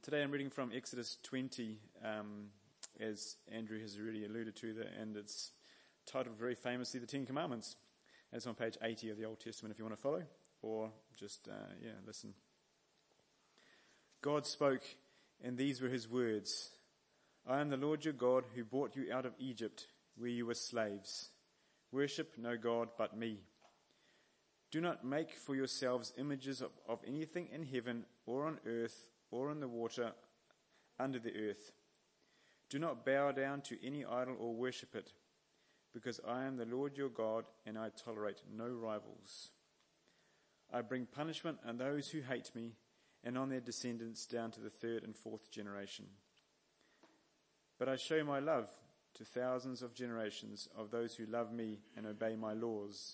Today I'm reading from Exodus 20, as Andrew has already alluded to there, and it's titled very famously The Ten Commandments. It's on page 80 of the Old Testament if you want to follow, or just, listen. God spoke, and these were his words. I am the Lord your God who brought you out of Egypt, where you were slaves. Worship no God but me. Do not make for yourselves images of anything in heaven or on earth or in the water under the earth. Do not bow down to any idol or worship it, because I am the Lord your God and I tolerate no rivals. I bring punishment on those who hate me and on their descendants down to the third and fourth generation. But I show my love to thousands of generations of those who love me and obey my laws.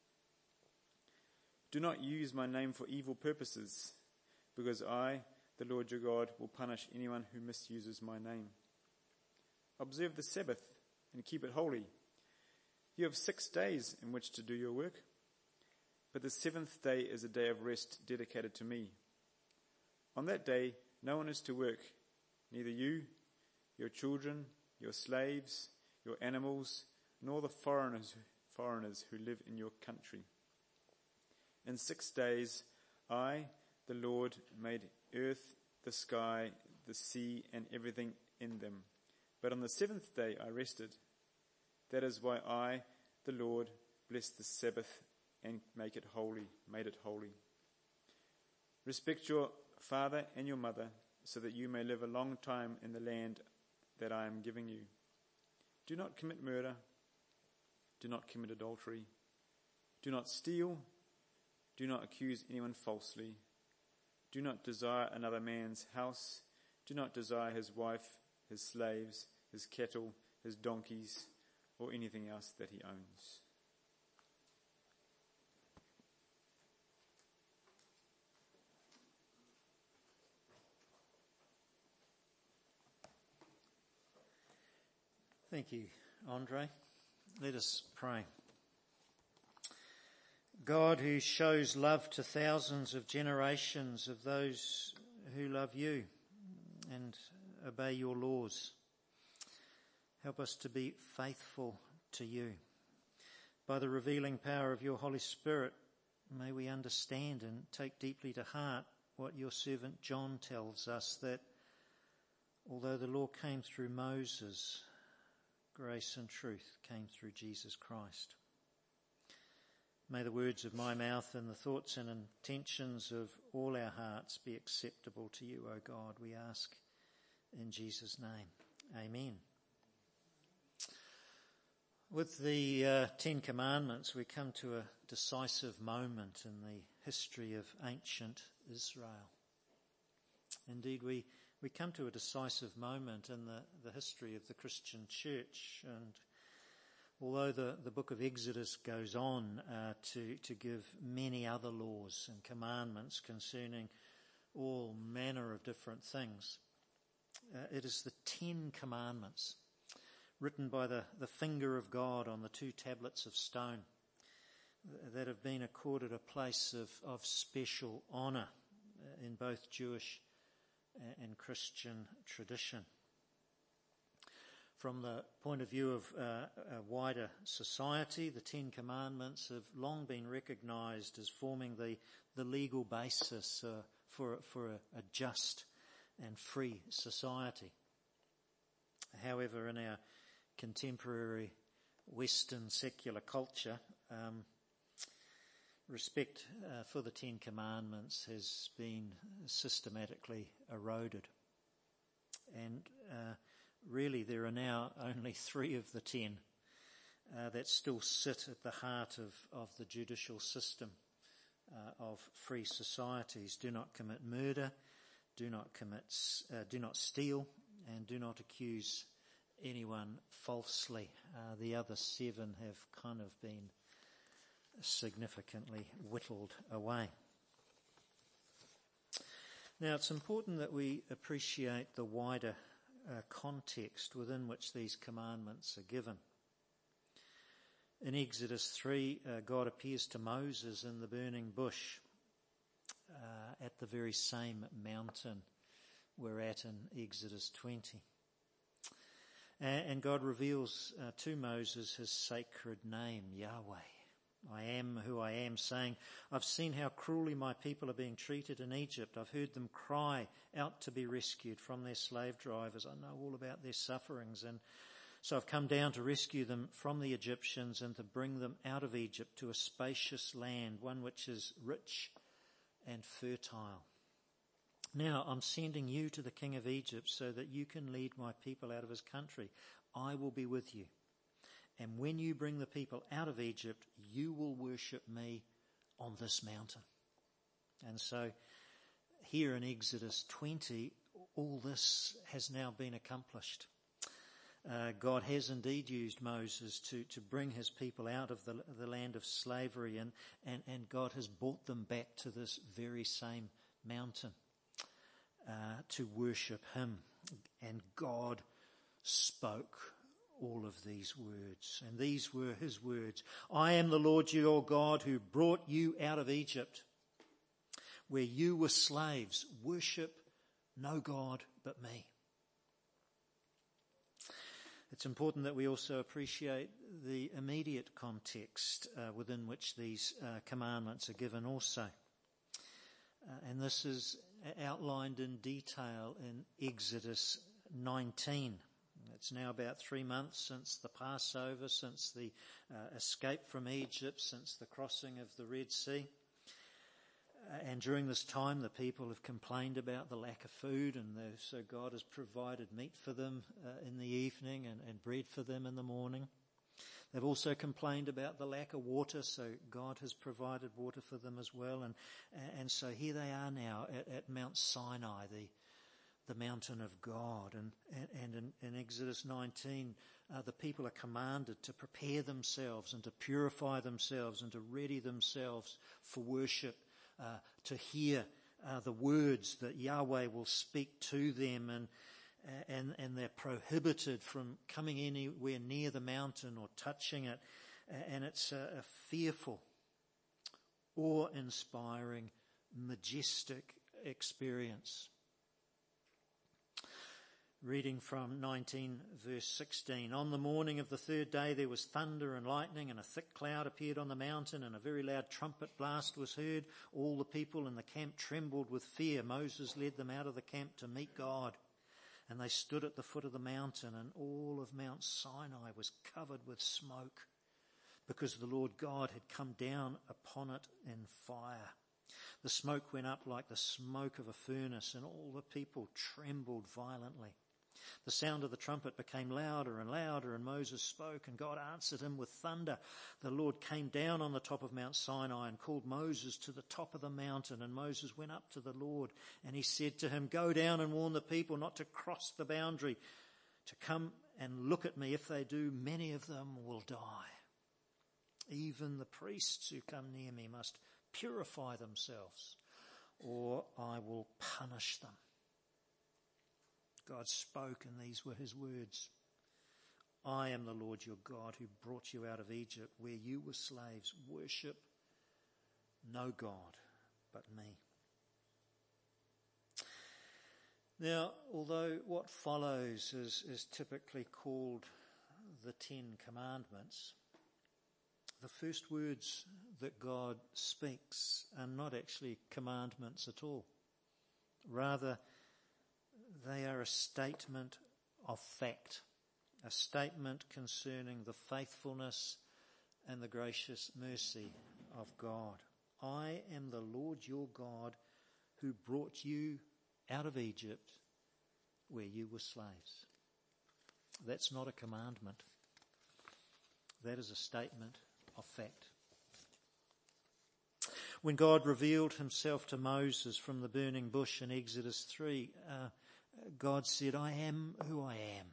Do not use my name for evil purposes, because I, the Lord your God, will punish anyone who misuses my name. Observe the Sabbath and keep it holy. You have 6 days in which to do your work, but the seventh day is a day of rest dedicated to me. On that day, no one is to work, neither you, your children, your slaves, your animals, nor the foreigners who live in your country. In 6 days, I, the Lord, made earth, the sky, the sea, and everything in them. But on the seventh day I rested. That is why I, the Lord, blessed the Sabbath and made it holy. Respect your father and your mother, so that you may live a long time in the land that I am giving you. Do not commit murder. Do not commit adultery. Do not steal. Do not accuse anyone falsely. Do not desire another man's house. Do not desire his wife, his slaves, his cattle, his donkeys, or anything else that he owns. Thank you, Andre. Let us pray. God, who shows love to thousands of generations of those who love you and obey your laws, help us to be faithful to you. By the revealing power of your Holy Spirit, may we understand and take deeply to heart what your servant John tells us, that although the law came through Moses, grace and truth came through Jesus Christ. May the words of my mouth and the thoughts and intentions of all our hearts be acceptable to you, O God, we ask in Jesus' name. Amen. With the Ten Commandments, we come to a decisive moment in the history of ancient Israel. Indeed, we come to a decisive moment in the history of the Christian church, and although the book of Exodus goes on to give many other laws and commandments concerning all manner of different things, it is the 10 Commandments written by the finger of God on the 2 tablets of stone that have been accorded a place of special honour in both Jewish and Christian tradition. From the point of view of a wider society, the 10 Commandments have long been recognised as forming the legal basis for a just and free society. However, in our contemporary Western secular culture, respect for the 10 Commandments has been systematically eroded. And really, there are now only 3 of the 10 that still sit at the heart of the judicial system of free societies. Do not commit murder, do not steal, and do not accuse anyone falsely. The other 7 have kind of been significantly whittled away. Now, it's important that we appreciate the wider context within which these commandments are given. In Exodus 3, God appears to Moses in the burning bush at the very same mountain we're at in Exodus 20. And God reveals to Moses his sacred name, Yahweh. I am who I am, saying, I've seen how cruelly my people are being treated in Egypt. I've heard them cry out to be rescued from their slave drivers. I know all about their sufferings, and so I've come down to rescue them from the Egyptians and to bring them out of Egypt to a spacious land, one which is rich and fertile. Now I'm sending you to the king of Egypt so that you can lead my people out of his country. I will be with you. And when you bring the people out of Egypt, you will worship me on this mountain. And so here in Exodus 20, all this has now been accomplished. God has indeed used Moses to bring his people out of the land of slavery, and God has brought them back to this very same mountain to worship him. And God spoke all of these words, and these were his words. I am the Lord your God who brought you out of Egypt, where you were slaves. Worship no God but me. It's important that we also appreciate the immediate context within which these commandments are given also. And this is outlined in detail in Exodus 19. It's now about 3 months since the Passover, since the escape from Egypt, since the crossing of the Red Sea. And during this time, the people have complained about the lack of food, and so God has provided meat for them in the evening and bread for them in the morning. They've also complained about the lack of water, so God has provided water for them as well. And so here they are now at Mount Sinai, the mountain of God. And in Exodus 19, the people are commanded to prepare themselves and to purify themselves and to ready themselves for worship, to hear the words that Yahweh will speak to them, and they're prohibited from coming anywhere near the mountain or touching it. And it's a fearful, awe-inspiring, majestic experience. Reading from 19 verse 16. On the morning of the third day there was thunder and lightning, and a thick cloud appeared on the mountain, and a very loud trumpet blast was heard. All the people in the camp trembled with fear. Moses led them out of the camp to meet God. And they stood at the foot of the mountain, and all of Mount Sinai was covered with smoke, because the Lord God had come down upon it in fire. The smoke went up like the smoke of a furnace, and all the people trembled violently. The sound of the trumpet became louder and louder, and Moses spoke, and God answered him with thunder. The Lord came down on the top of Mount Sinai and called Moses to the top of the mountain, and Moses went up to the Lord, and he said to him, Go down and warn the people not to cross the boundary, to come and look at me. If they do, many of them will die. Even the priests who come near me must purify themselves, or I will punish them. God spoke, and these were his words. I am the Lord your God who brought you out of Egypt, where you were slaves. Worship no God but me. Now, although what follows is typically called the Ten Commandments, the first words that God speaks are not actually commandments at all. Rather, they are a statement of fact, a statement concerning the faithfulness and the gracious mercy of God. I am the Lord your God who brought you out of Egypt, where you were slaves. That's not a commandment. That is a statement of fact. When God revealed himself to Moses from the burning bush in Exodus 3, God said, I am who I am.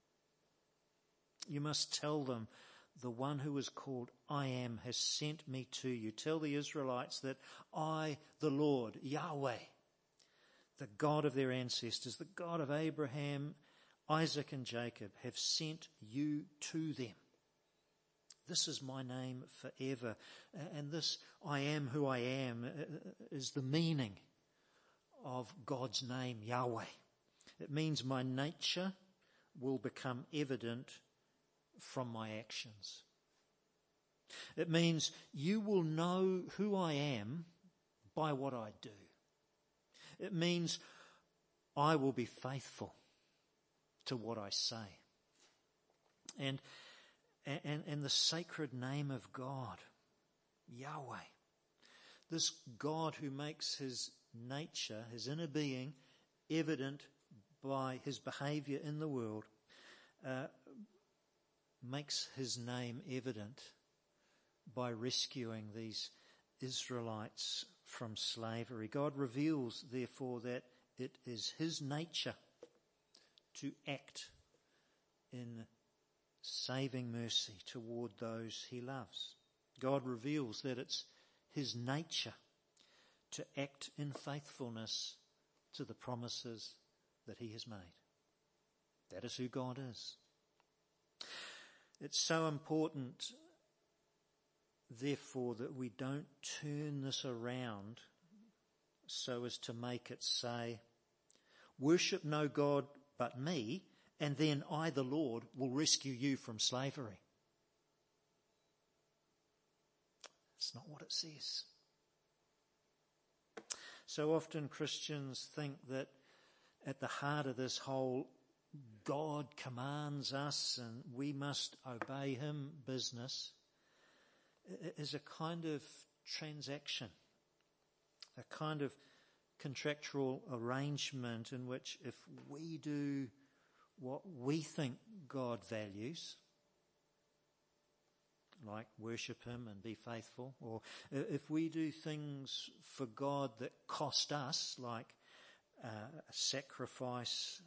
You must tell them, the one who is called I am has sent me to you. Tell the Israelites that I, the Lord, Yahweh, the God of their ancestors, the God of Abraham, Isaac and Jacob, have sent you to them. This is my name forever. And this I am who I am is the meaning of God's name, Yahweh. It means my nature will become evident from my actions. It means you will know who I am by what I do. It means I will be faithful to what I say. And the sacred name of God, Yahweh, this God who makes his nature, his inner being, evident by his behaviour in the world, makes his name evident by rescuing these Israelites from slavery. God reveals, therefore, that it is his nature to act in saving mercy toward those he loves. God reveals that it's his nature to act in faithfulness to the promises that he has made. That is who God is. It's so important, therefore, that we don't turn this around so as to make it say, worship no God but me, and then I, the Lord, will rescue you from slavery. That's not what it says. So often Christians think that at the heart of this whole God commands us and we must obey him business is a kind of transaction, a kind of contractual arrangement in which if we do what we think God values, like worship him and be faithful, or if we do things for God that cost us, like sacrifice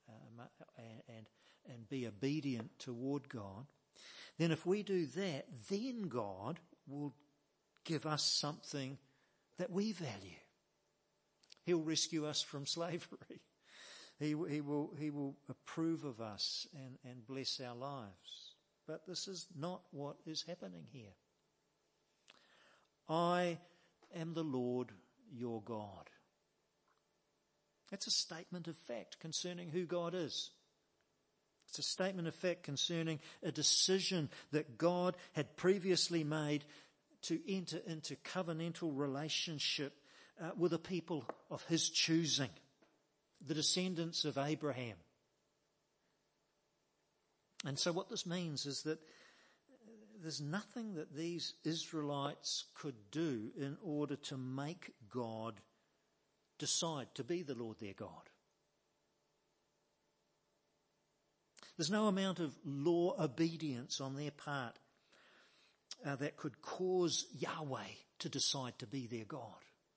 and be obedient toward God, then if we do that, then God will give us something that we value. He'll rescue us from slavery. He will approve of us and bless our lives. But this is not what is happening here. I am the Lord your God. That's a statement of fact concerning who God is. It's a statement of fact concerning a decision that God had previously made to enter into covenantal relationship with a people of his choosing, the descendants of Abraham. And so what this means is that there's nothing that these Israelites could do in order to make God decide to be the Lord their God. There's no amount of law obedience on their part that could cause Yahweh to decide to be their God.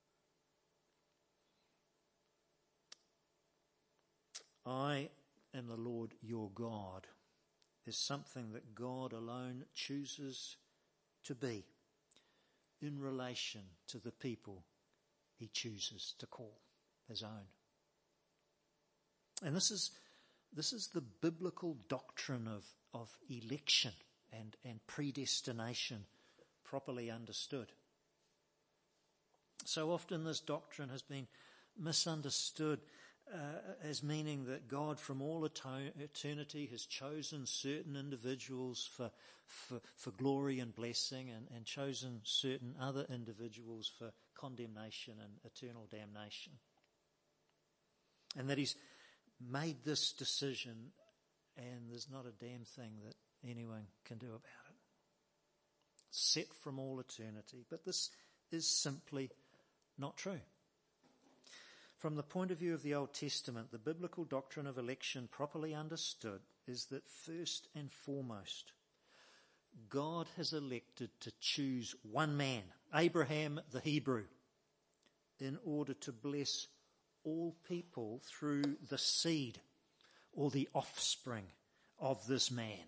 I am the Lord your God is something that God alone chooses to be in relation to the people he chooses to call his own. And this is the biblical doctrine of election and predestination properly understood. So often this doctrine has been misunderstood as meaning that God from all eternity has chosen certain individuals for glory and blessing and chosen certain other individuals for condemnation and eternal damnation. And that he's made this decision and there's not a damn thing that anyone can do about it. Set from all eternity. But this is simply not true. From the point of view of the Old Testament, the biblical doctrine of election properly understood is that first and foremost, God has elected to choose one man, Abraham the Hebrew, in order to bless all people through the seed or the offspring of this man.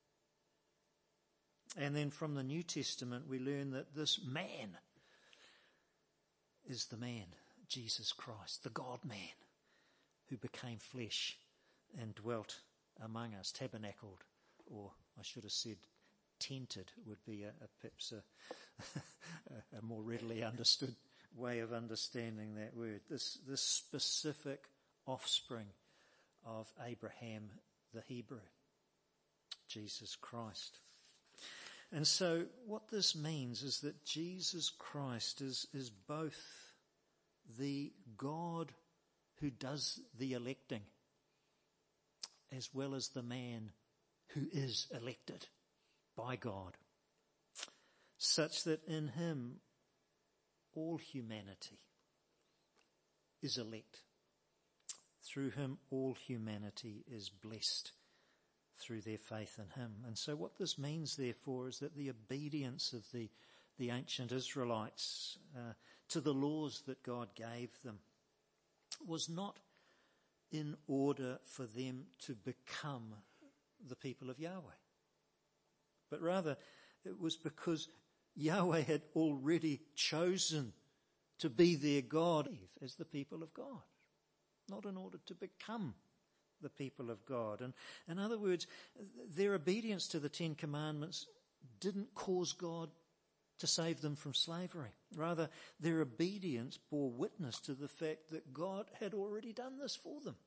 And then from the New Testament, we learn that this man is the man, Jesus Christ, the God-man, who became flesh and dwelt among us, tabernacled, or I should have said tented would be perhaps a more readily understood way of understanding that word. This specific offspring of Abraham the Hebrew, Jesus Christ. And so what this means is that Jesus Christ is both the God who does the electing, as well as the man who is elected by God, such that in him all humanity is elect. Through him all humanity is blessed through their faith in him. And so what this means, therefore, is that the obedience of the ancient Israelites to the laws that God gave them was not in order for them to become the people of Yahweh, but rather it was because Yahweh had already chosen to be their God as the people of God, not in order to become the people of God. And in other words, their obedience to the Ten Commandments didn't cause God to save them from slavery. Rather, their obedience bore witness to the fact that God had already done this for them.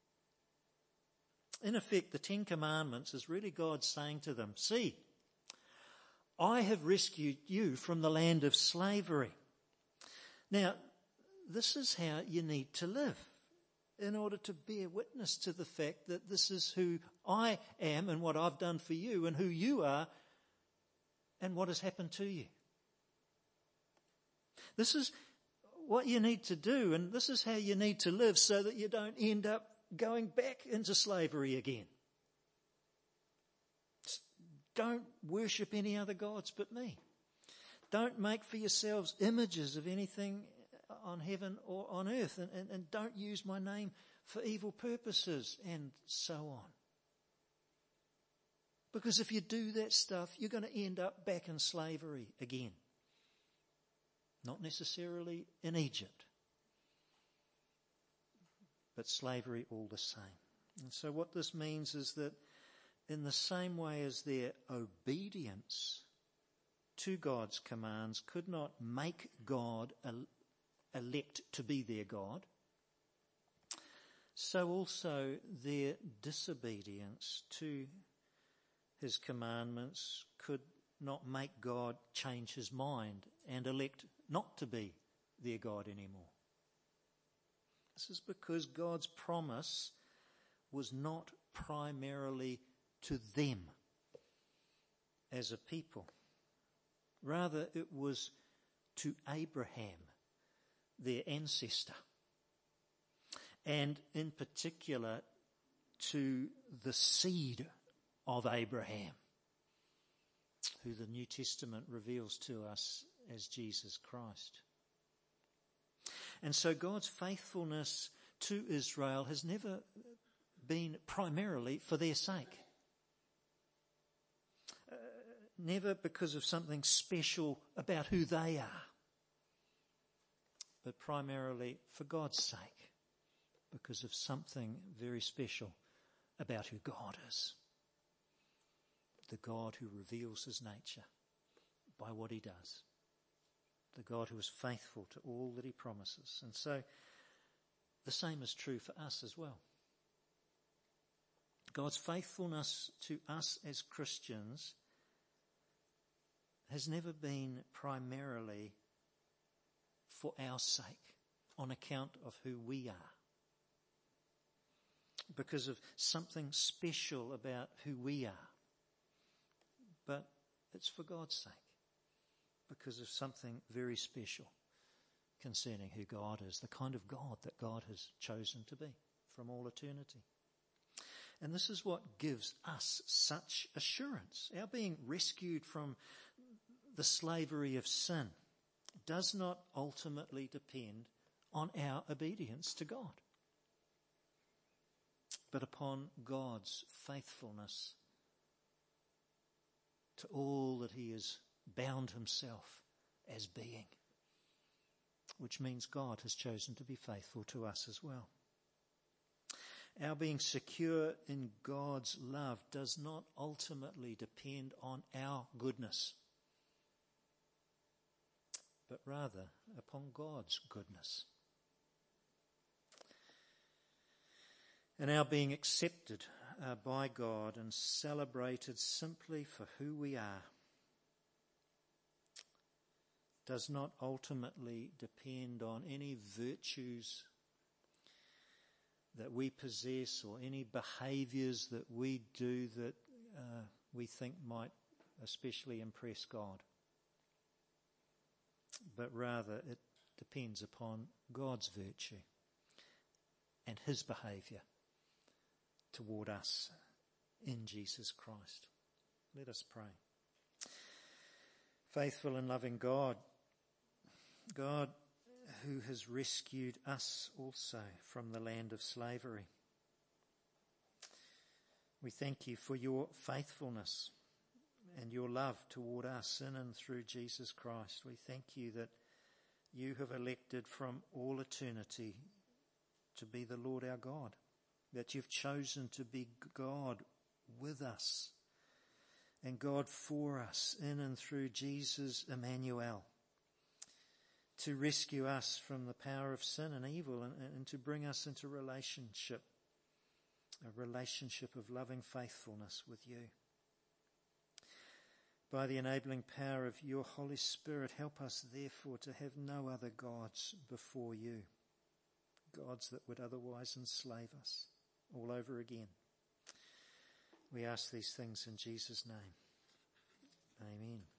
In effect, the Ten Commandments is really God saying to them, see, I have rescued you from the land of slavery. Now, this is how you need to live in order to bear witness to the fact that this is who I am and what I've done for you and who you are and what has happened to you. This is what you need to do, and this is how you need to live so that you don't end up going back into slavery again. Don't worship any other gods but me. Don't make for yourselves images of anything on heaven or on earth, and don't use my name for evil purposes, and so on. Because if you do that stuff, you're going to end up back in slavery again. Not necessarily in Egypt, but slavery all the same. And so what this means is that in the same way as their obedience to God's commands could not make God elect to be their God, so also their disobedience to his commandments could not make God change his mind and elect not to be their God anymore. This is because God's promise was not primarily to them as a people. Rather, it was to Abraham, their ancestor, and in particular to the seed of Abraham, who the New Testament reveals to us as Jesus Christ. And so God's faithfulness to Israel has never been primarily for their sake. Never because of something special about who they are, but primarily for God's sake, because of something very special about who God is. The God who reveals his nature by what he does. The God who is faithful to all that he promises. And so the same is true for us as well. God's faithfulness to us as Christians has never been primarily for our sake, on account of who we are, because of something special about who we are, but it's for God's sake, because of something very special concerning who God is, the kind of God that God has chosen to be from all eternity. And this is what gives us such assurance. Our being rescued from the slavery of sin does not ultimately depend on our obedience to God, but upon God's faithfulness to all that he has bound himself as being, which means God has chosen to be faithful to us as well. Our being secure in God's love does not ultimately depend on our goodness, but rather upon God's goodness. and our being accepted by God and celebrated simply for who we are does not ultimately depend on any virtues that we possess or any behaviours that we do that we think might especially impress God. But rather it depends upon God's virtue and his behaviour toward us in Jesus Christ. Let us pray. Faithful and loving God, God who has rescued us also from the land of slavery, we thank you for your faithfulness and your love toward us in and through Jesus Christ. We thank you that you have elected from all eternity to be the Lord our God, that you've chosen to be God with us and God for us in and through Jesus Emmanuel, to rescue us from the power of sin and evil and to bring us into relationship, a relationship of loving faithfulness with you. By the enabling power of your Holy Spirit, help us therefore to have no other gods before you, gods that would otherwise enslave us all over again. We ask these things in Jesus' name. Amen.